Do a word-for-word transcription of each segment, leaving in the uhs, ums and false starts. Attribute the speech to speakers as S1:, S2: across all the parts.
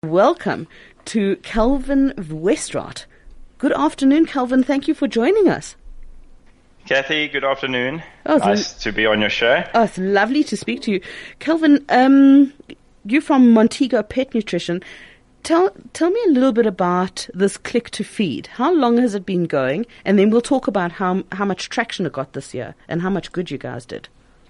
S1: Welcome to Kelvin Westraat. Good afternoon, Kelvin. Thank you for joining us.
S2: Kathy, good afternoon.
S1: Oh,
S2: nice to be on your show.
S1: Oh, it's lovely to speak to you. Kelvin, um, you're from Montego Pet Nutrition. Tell tell me a little bit about this Click to Feed. How long has it been going? And then we'll talk about how how much traction it got this year and how much good you guys did.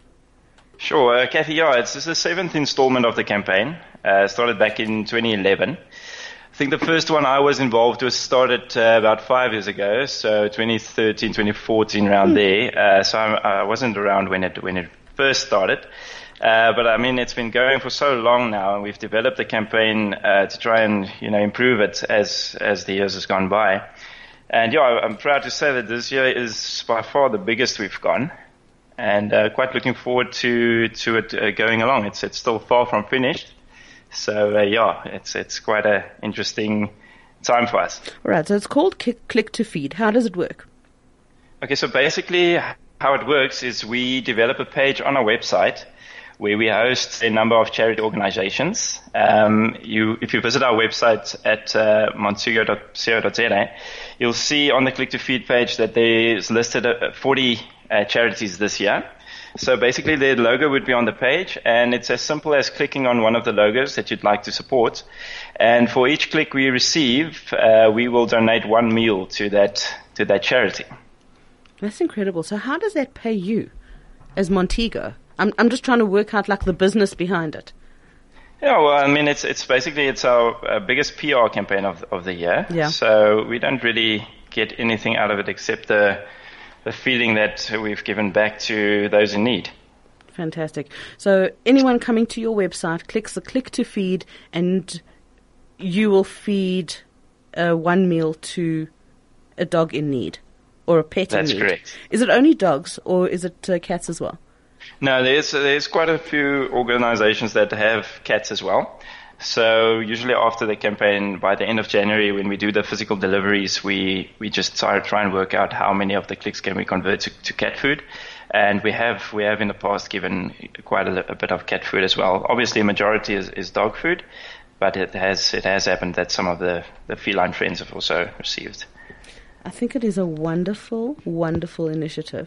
S2: Sure, uh, Kathy, yeah, it's, it's the seventh installment of the campaign. Uh, started back in twenty eleven. I think the first one I was involved with started uh, about five years ago, so twenty thirteen, twenty fourteen, around mm. there. Uh, so I, I wasn't around when it when it first started. Uh, but I mean, it's been going for so long now, and we've developed the campaign uh, to try and, you know, improve it as as the years has gone by. And yeah, I'm proud to say that this year is by far the biggest we've gone, and uh, quite looking forward to to it uh, going along. It's it's still far from finished, so uh, yeah, it's it's quite a interesting time for us.
S1: All right, so it's called Click to Feed. How does it work?
S2: Okay, so basically how it works is we develop a page on our website where we host a number of charity organizations. Um, you, if you visit our website at uh, montego dot co dot za, you'll see on the Click to Feed page that there's listed uh, forty uh, charities this year. So basically their logo would be on the page, and it's as simple as clicking on one of the logos that you'd like to support. And for each click we receive, uh, we will donate one meal to that to that charity.
S1: That's incredible. So how does that pay you as Montego? I'm I'm just trying to work out like the business behind it.
S2: Yeah, well, I mean, it's it's basically it's our uh, biggest P R campaign of of the year.
S1: Yeah.
S2: So we don't really get anything out of it except the the feeling that we've given back to those in need.
S1: Fantastic. So anyone coming to your website clicks the Click to Feed, and you will feed uh, one meal to a dog in need or a pet
S2: That's
S1: in need.
S2: That's correct.
S1: Is it only dogs or is it uh, cats as well?
S2: No, there's there's quite a few organizations that have cats as well. So usually after the campaign, by the end of January, when we do the physical deliveries, we, we just try, try and work out how many of the clicks can we convert to, to cat food. And we have we have in the past given quite a, a bit of cat food as well. Obviously, a majority is, is dog food, but it has it has happened that some of the, the feline friends have also received.
S1: I think it is a wonderful, wonderful initiative.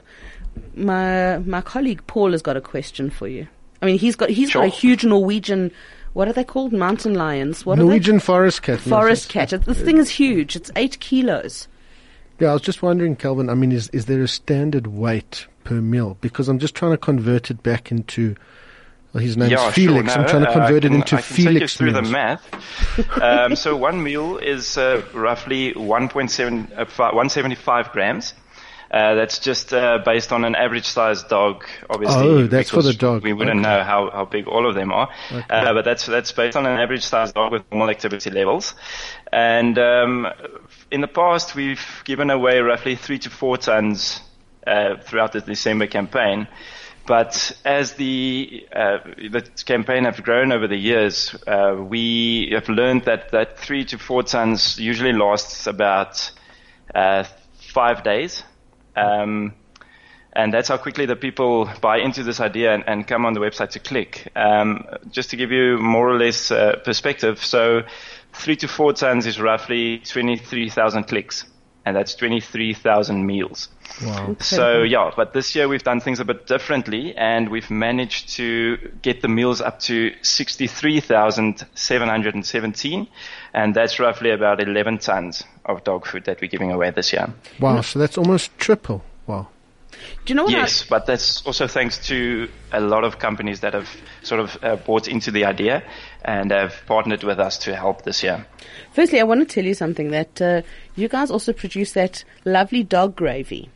S1: My my colleague Paul has got a question for you. I mean, he's got he's
S2: sure.
S1: got a huge Norwegian. What are they called? Mountain lions. What
S3: Norwegian
S1: are they?
S3: forest cat.
S1: Forest cat. This thing is huge. It's eight kilos.
S3: Yeah, I was just wondering, Kelvin. I mean, is is there a standard weight per meal? Because I'm just trying to convert it back into. Well, his name's
S2: yeah,
S3: Felix.
S2: Sure, no,
S3: I'm trying to convert
S2: uh, can,
S3: it into
S2: I can
S3: Felix.
S2: Take you through
S3: meals.
S2: the math. um, so one meal is uh, roughly one point seven, uh, one hundred seventy-five grams. Uh, that's just uh, based on an average-sized dog, obviously.
S3: Oh, that's for the dog.
S2: We wouldn't
S3: okay.
S2: know how, how big all of them are,
S3: okay.
S2: uh, but that's that's based on an average-sized dog with normal activity levels. And um, in the past, we've given away roughly three to four tons uh, throughout the December campaign. But as the uh, the campaign have grown over the years, uh, we have learned that that three to four tons usually lasts about uh, five days. Um, and that's how quickly the people buy into this idea and, and come on the website to click. Um, just to give you more or less uh, perspective, so three to four tons is roughly twenty-three thousand clicks, and that's twenty-three thousand meals.
S3: Wow.
S2: So yeah, but this year we've done things a bit differently, and we've managed to get the meals up to sixty-three thousand seven hundred seventeen, and that's roughly about eleven tons of dog food that we're giving away this year.
S3: Wow, so that's almost triple. Wow.
S1: Do you know what
S2: yes,
S1: I-
S2: but that's also thanks to a lot of companies that have sort of uh, bought into the idea and have partnered with us to help this year.
S1: Firstly, I want to tell you something, that uh, you guys also produce that lovely dog gravy,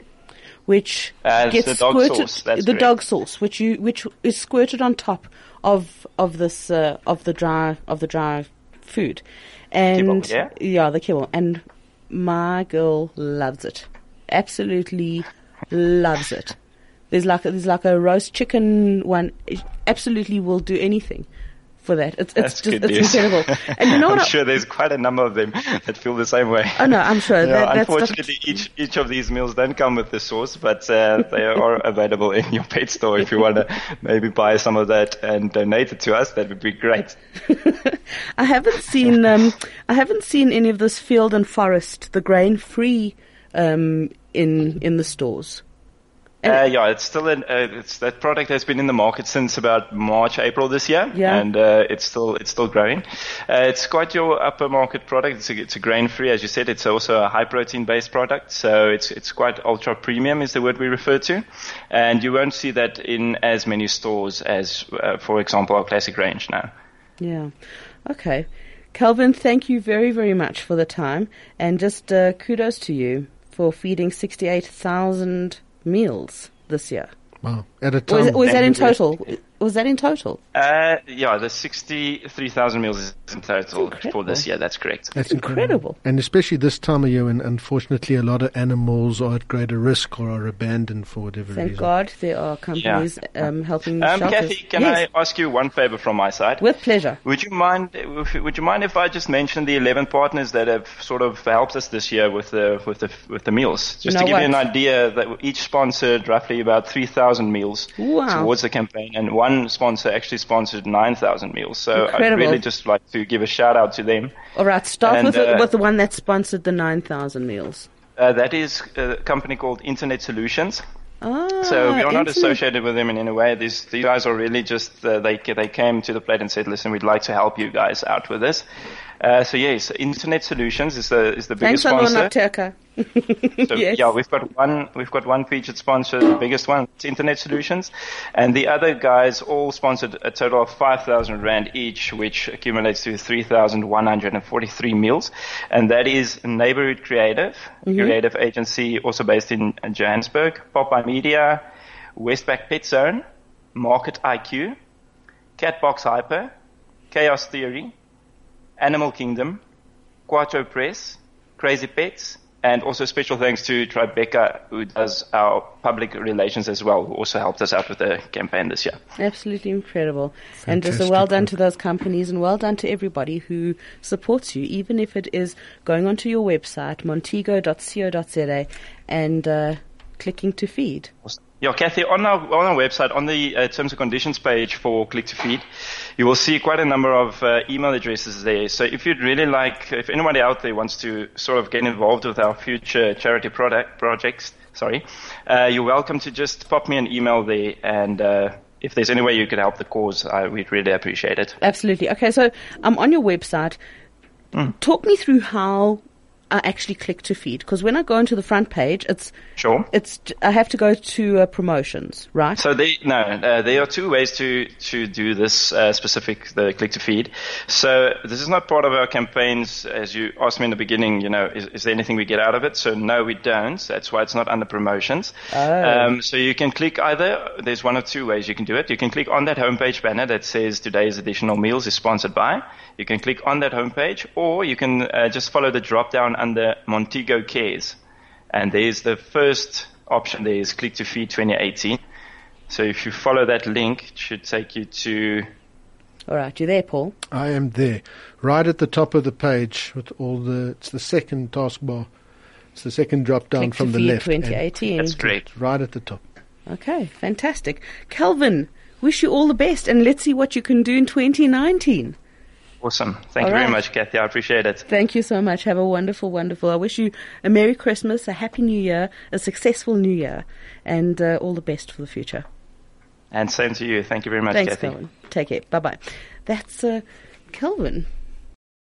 S1: which
S2: uh,
S1: gets
S2: the dog
S1: squirted,
S2: sauce, that's
S1: the
S2: correct.
S1: dog sauce, which you which is squirted on top of of this uh, of the dry of the dry food, and
S2: Kibble, yeah?
S1: yeah, the kibble, and my girl loves it, absolutely loves it. There's like there's like a roast chicken one, it absolutely will do anything for that. It's, it's
S2: That's
S1: just,
S2: good
S1: it's
S2: news.
S1: incredible. And you know
S2: I'm
S1: what? I-
S2: sure there's quite a number of them that feel the same way.
S1: Oh no, I'm sure.
S2: Yeah,
S1: that, that's
S2: unfortunately, each each of these meals don't come with the sauce, but uh, they are available in your pet store. If you want to maybe buy some of that and donate it to us, that would be great.
S1: I haven't seen um, I haven't seen any of this Field and Forest, the grain-free, um, in in the stores.
S2: Uh, yeah, it's still in, uh, it's that product has been in the market since about March, April this year,
S1: Yeah.
S2: and uh, it's still it's still growing. Uh, it's quite your upper market product. It's a, it's a grain free, as you said. It's also a high protein based product, so it's it's quite ultra premium is the word we refer to, and you won't see that in as many stores as, uh, for example, our classic range now.
S1: Yeah. Okay. Kelvin, thank you very, very much for the time, and just uh, kudos to you for feeding sixty-eight thousand meals this year.
S3: Wow. At a
S1: Or
S3: time.
S1: is, or is that in
S2: Thank you.
S1: total? Was that in total?
S2: Uh, yeah, the sixty-three thousand meals is in total
S1: That's
S2: for this year. That's correct.
S3: That's
S1: incredible.
S3: And especially this time of year when unfortunately a lot of animals are at greater risk or are abandoned for whatever
S1: Thank
S3: reason.
S1: God there are companies um, helping
S2: Um,
S1: shelters.
S2: Kathy, can
S1: Yes,
S2: I ask you one favor from my side?
S1: with pleasure.
S2: Would you mind? if- Would you mind if I just mention the eleven partners that have sort of helped us this year with the with the with the meals? Just
S1: You know
S2: to give you an
S1: what?
S2: idea, that each sponsored roughly about three thousand meals
S1: Wow.
S2: towards the campaign, and one sponsor actually sponsored nine thousand meals. So I'd
S1: Incredible.
S2: really just like to give a shout out to them.
S1: All right, start
S2: And,
S1: with, the,
S2: uh,
S1: with the one that sponsored the nine thousand meals.
S2: Uh, that is a company called Internet Solutions.
S1: Ah,
S2: So we are not
S1: internet-
S2: associated with them in any way. These these guys are really just uh, they they came to the plate and said, "Listen, we'd like to help you guys out with this." Uh, so yes, Internet Solutions is the is the biggest
S1: Thanks,
S2: sponsor.
S1: Alona Turka.
S2: So
S1: Yes.
S2: yeah, we've got one we've got one featured sponsor, the biggest one, it's Internet Solutions, and the other guys all sponsored a total of five thousand rand each, which accumulates to three thousand one hundred and forty three meals, and that is Neighborhood Creative, a creative agency also based in Johannesburg, Popeye Media, Westpac Pet Zone, Market I Q, Catbox Hyper, Chaos Theory, Animal Kingdom, Quattro Press, Crazy Pets, and also special thanks to Tribeca, who does our public relations as well, who also helped us out with the campaign this year.
S1: Absolutely incredible. And just a
S3: Fantastic
S1: well done
S3: work.
S1: to those companies and well done to everybody who supports you, even if it is going onto your website, montego dot co dot za, and uh, clicking to feed.
S2: Yeah, Kathy, on our on our website, on the uh, terms and conditions page for Click to Feed, you will see quite a number of uh, email addresses there. So if you'd really like, if anybody out there wants to sort of get involved with our future charity product projects, sorry, uh, you're welcome to just pop me an email there, and uh, if there's any way you could help the cause, I, we'd really appreciate it.
S1: Absolutely. Okay, so I'm on your website.
S2: Mm.
S1: Talk me through how I actually click to feed, because when I go into the front page, it's
S2: Sure.
S1: it's I have to go to uh, promotions, right?
S2: So they, no, uh, there are two ways to, to do this uh, specific, the click to feed. So this is not part of our campaigns, as you asked me in the beginning, you know, is, is there anything we get out of it? So no, we don't. That's why it's not under promotions.
S1: Oh.
S2: Um, so you can click either, there's one of two ways you can do it. You can click on that homepage banner that says today's additional meals is sponsored by. You can click on that homepage, or you can uh, just follow the drop down under Montego Cares. And there's the first option there is Click to Feed twenty eighteen. So if you follow that link, it should take you to,
S1: All right, you there, Paul?
S3: I am there. Right at the top of the page with all the, it's the second taskbar. It's the second drop down
S1: Click
S3: from
S1: to
S3: the
S1: feed
S3: left. and
S1: twenty eighteen.
S2: that's great.
S3: Right at the top.
S1: Okay, fantastic. Kelvin, wish you all the best, and let's see what you can do in twenty nineteen.
S2: Awesome. Thank
S1: All
S2: you very
S1: right.
S2: much, Kathy. I appreciate it.
S1: Thank you so much. Have a wonderful, wonderful. I wish you a Merry Christmas, a Happy New Year, a successful New Year, and uh, all the best for the future.
S2: And same to you. Thank you very much,
S1: Thanks,
S2: Kathy.
S1: Kelvin. Take care. Bye-bye. That's uh, Kelvin.